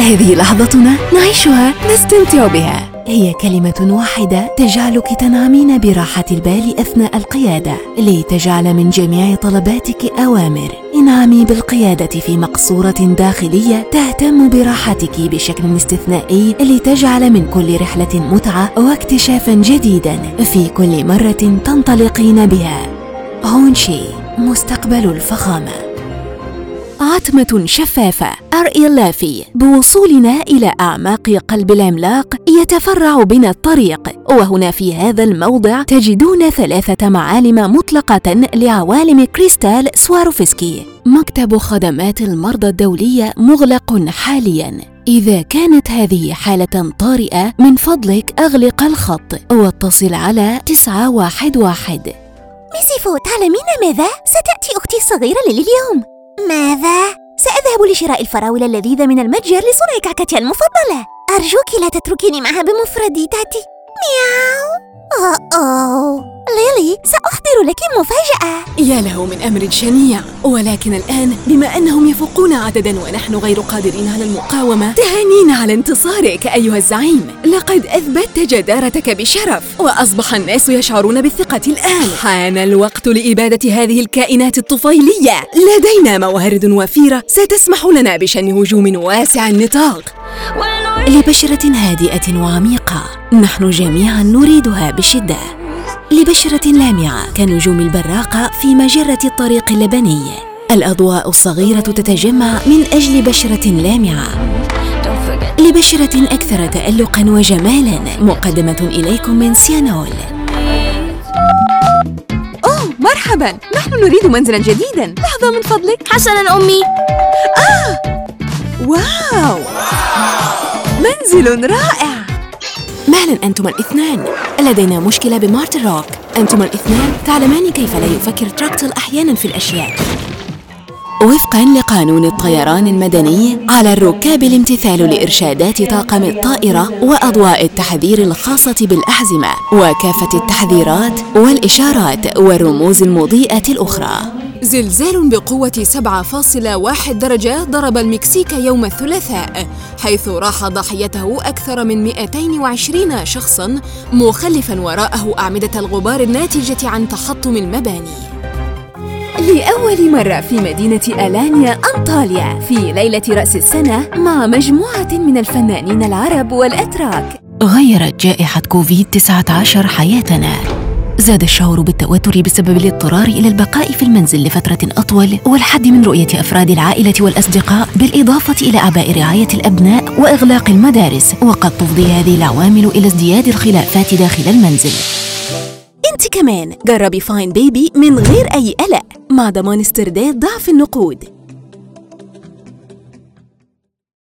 هذه لحظتنا نعيشها نستمتع بها. هي كلمة واحدة تجعلك تنعمين براحة البال أثناء القيادة، لتجعل من جميع طلباتك أوامر. انعمي بالقيادة في مقصورة داخلية تهتم براحتك بشكل استثنائي، لتجعل من كل رحلة متعة واكتشافا جديدا في كل مرة تنطلقين بها. هونشي، مستقبل الفخامة. عتمة شفافة أرئيلافي. بوصولنا إلى أعماق قلب العملاق يتفرع بنا الطريق، وهنا في هذا الموضع تجدون 3 معالم مطلقة لعوالم كريستال سواروفسكي. مكتب خدمات المرضى الدولية مغلق حالياً. إذا كانت هذه حالة طارئة من فضلك أغلق الخط واتصل على 911. ميسيفو، تعلمين ماذا؟ ستأتي أختي الصغيرة اليوم. ماذا؟ سأذهب لشراء الفراولة اللذيذة من المتجر لصنع كعكتها المفضلة. أرجوك لا تتركيني معها بمفردي تاتي. مياو. ليلي، سأحضر لك مفاجأة. يا له من أمر شنيع، ولكن الآن بما أنهم يفوقون عدداً ونحن غير قادرين على المقاومة، تهانينا على انتصارك أيها الزعيم. لقد أثبتت جدارتك بشرف، وأصبح الناس يشعرون بالثقة الآن. حان الوقت لإبادة هذه الكائنات الطفيلية. لدينا موارد وفيرة ستسمح لنا بشن هجوم واسع النطاق لبشرة هادئة وعميقة نحن جميعاً نريدها بشدة. لبشرة لامعة كنجوم البراقة في مجرة الطريق اللبني. الأضواء الصغيرة تتجمع من أجل بشرة لامعة. لبشرة أكثر تألقاً وجمالاً، مقدمة إليكم من سيانول. أوه مرحباً، نحن نريد منزلاً جديداً. لحظة من فضلك. حسناً أمي. واو، منزل رائع. مهلا أنتما الاثنان، لدينا مشكلة بمارتن روك. أنتما الاثنان تعلمان كيف لا يفكر تراكتل أحيانا في الأشياء. وفقا لقانون الطيران المدني، على الركاب الامتثال لإرشادات طاقم الطائرة وأضواء التحذير الخاصة بالأحزمة وكافة التحذيرات والإشارات والرموز المضيئة الأخرى. زلزال بقوة 7.1 درجة ضرب المكسيك يوم الثلاثاء، حيث راح ضحيته أكثر من 220 شخصاً، مخلفاً وراءه أعمدة الغبار الناتجة عن تحطم المباني. لأول مرة في مدينة ألانيا أنطاليا في ليلة رأس السنة مع مجموعة من الفنانين العرب والأتراك، غيرت جائحة كوفيد-19 حياتنا. زاد الشعور بالتوتر بسبب الاضطرار إلى البقاء في المنزل لفترة أطول والحد من رؤية أفراد العائلة والأصدقاء، بالإضافة إلى أعباء رعاية الأبناء وإغلاق المدارس، وقد تفضي هذه العوامل إلى ازدياد الخلافات داخل المنزل. انت كمان جربي فاين بيبي من غير أي قلق، مع ضمان استرداد ضعف النقود.